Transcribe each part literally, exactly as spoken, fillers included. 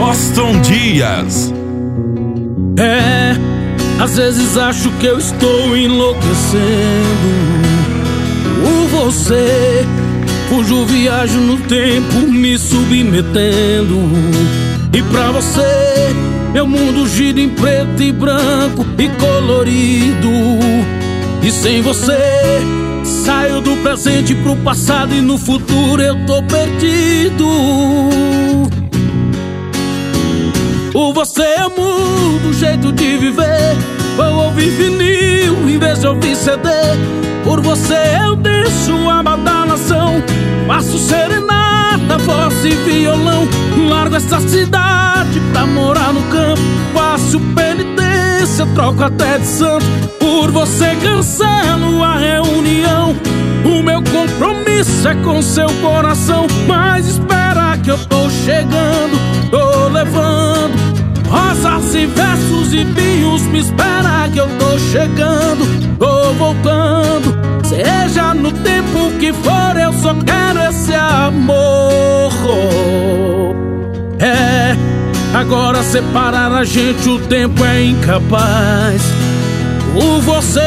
Joston Dias. É, às vezes acho que eu estou enlouquecendo por você, cujo viajo no tempo me submetendo. E pra você, meu mundo gira em preto e branco e colorido. E sem você, saio do presente pro passado e no futuro eu tô perdido. Por você eu mudo o jeito de viver, vou ouvir vinil em vez de ouvir C D. Por você eu deixo a badalação, faço serenata, voz e violão. Largo essa cidade pra morar no campo, faço penitência, troco até de santo. Por você cancelo a reunião, o meu compromisso é com seu coração. Mas espera que eu tô chegando, tô levando rosas e versos e vinhos. Me espera que eu tô chegando, tô voltando. Seja no tempo que for, eu só quero esse amor. É, agora separar a gente o tempo é incapaz. Por você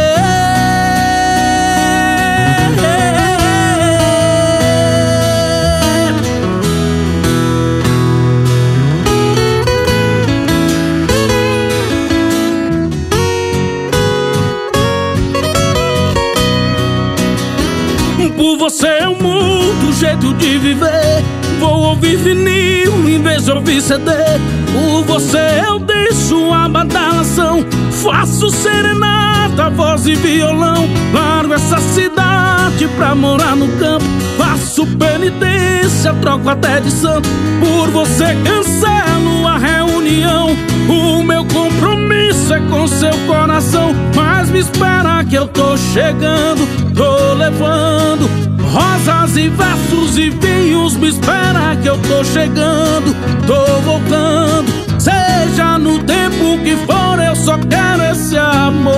Por você eu mudo o jeito de viver, vou ouvir vinil em vez de ouvir C D. Por você eu deixo a badalação, faço serenata, voz e violão. Largo essa cidade pra morar no campo, faço penitência, troco até de santo. Por você cancelo a reunião, o meu compromisso é com seu coração. Mas me espera que eu tô chegando, tô levando rosas e versos e vinhos. Me espera que eu tô chegando, tô voltando. Seja no tempo que for, eu só quero esse amor.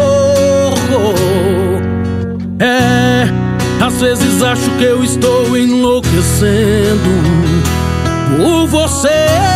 É, às vezes acho que eu estou enlouquecendo por você.